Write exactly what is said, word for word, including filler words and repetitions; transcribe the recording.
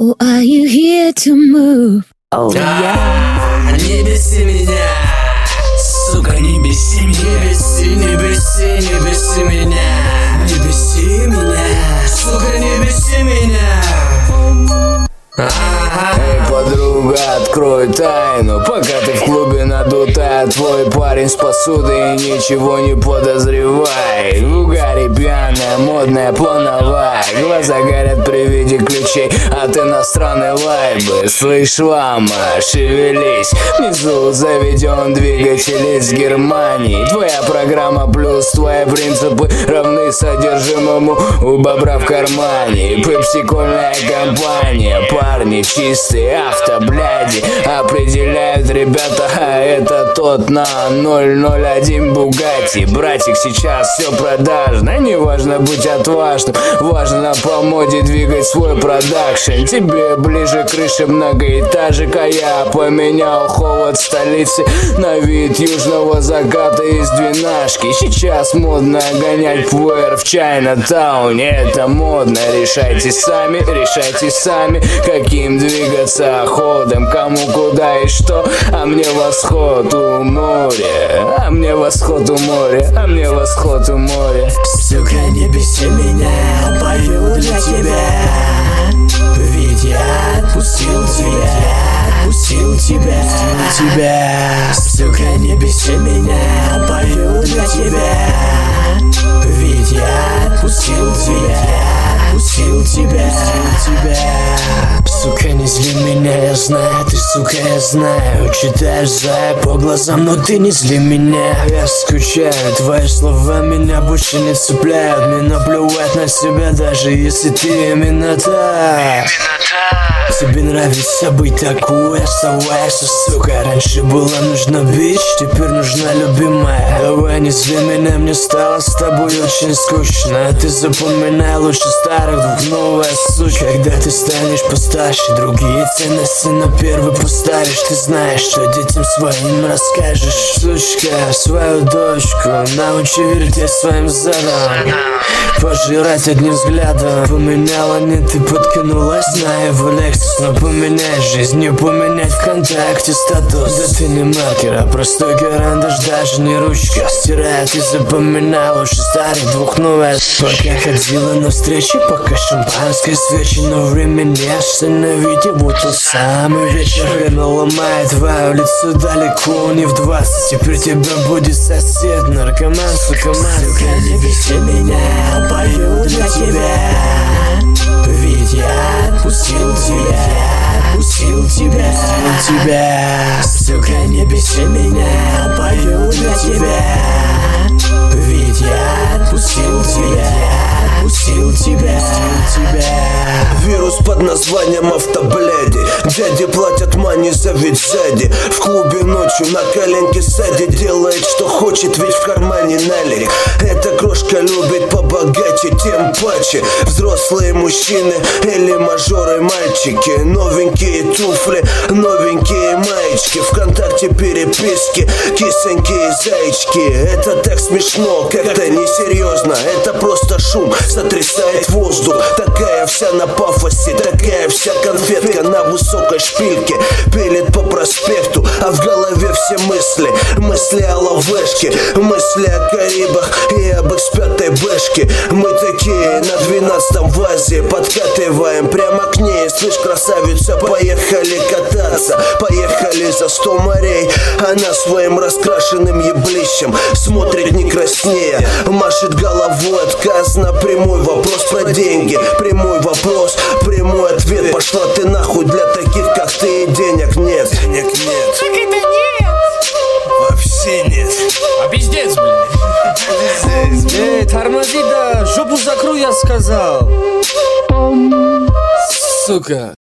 Or are you here to move? Oh yeah. Не беси меня, сука, не беси меня. Не беси, не беси, не беси меня. Не беси меня, сука, не беси меня. Эй, подруга, открой тайну, пока ты в клубе надутая, твой парень с посудой и ничего не подозревай. В угаре пьяная, модная, плановая, глаза горят при виде ключей от иностранной лайбы. Слышь, лама, шевелись, внизу заведен двигатель из Германии. Твоя программа плюс твои принципы равны содержимому у бобра в кармане. Пепси-кольная компания, парни чистые автобляди, определяют ребята, а это тот на ноль ноль один Бугатти. Братик, сейчас все продажно, не важно быть отважным, важно по моде двигать свой продакшн. Тебе ближе крыши многоэтажек, а я поменял холод столицы на вид южного заката из двенашки. Сейчас модно гонять пуэр в Чайна-тауне, это модно, решайте сами, решайте сами, каким двигаться ходом, кому куда и что. А мне восход у моря, а мне восход у моря, а мне восход у моря. Сука, не беси меня, пою для тебя, ведь я отпустил тебя, отпустил тебя, тебя. Сука, не беси меня, пою для тебя, ведь я отпустил тебя, отпустил тебя, тебя. Сука, не зли меня, я знаю, ты, сука, я знаю. Читаешь зая по глазам, но ты не зли меня. Я скучаю, твои слова меня больше не цепляют. Мне наплевать на себя, даже если ты именно так. Тебе нравится быть такой, оставайся, сука. Раньше была нужна бич, теперь нужна любимая. Давай не зли меня, мне стало с тобой очень скучно. Ты запоминай лучше старых двух, новая сучка. Когда ты станешь постарше, другие ценности на первый поставишь. Ты знаешь, что детям своим расскажешь. Сучка, свою дочку научи вертеть своим задом, пожирать одним взглядом. Поменяла, нет, ты подкинулась на его Lexus. Но поменять жизнь, не поменять ВКонтакте статус. Да ты не маркер, а простой карандаш, даже не ручка. Стирает и запоминай лучше старых двух, новая. Пока ходила на встречи, пока шампанское свечи, но время не остановить, и вот тот самый вечер. Время ломает твое лицо далеко не в двадцать. Теперь тебя будет сосед, наркоман, сука, Сука, не беси меня, пою для тебя, ведь я отпустил тебя, отпустил тебя, тебя. Сука, не беси меня, пою для тебя, ведь я отпустил тебя, отпустил тебя, тебя. Вирус под названием автобляди. Дяди платят мани за ведь сзади. В клубе ночью на коленке сади. Делает что хочет, ведь в кармане налик. Эта крошка любит побогаче, тем паче. Взрослые мужчины или мажоры мальчики. Новенькие туфли, новенькие маечки. ВКонтакте переписки, кисонькие зайчики. Это так смешно, как-то несерьезно. Это просто шум, сотрясает воздух. Такая вся на пафосе, такая вся конфетка на высокой шпильке. Пилит по проспекту, а в голове все мысли. Мысли о лавешке, мысли о Карибах и об икс пять бэшке. Мы такие на двенадцатом в Азии подкатываем прямо к ней. Слышь, красавица, поехали кататься, поехали за сто морей. Она своим раскрашенным еблищем смотрит не краснея, машет головой, отказ на прямой вопрос про деньги. Прямой вопрос, прямой ответ. Пошла ты нахуй, для таких как ты и денег нет. Денег нет. Так это нет! Вообще нет. А пиздец, блядь. Эй, тормози, да жопу закрой, я сказал. Сука.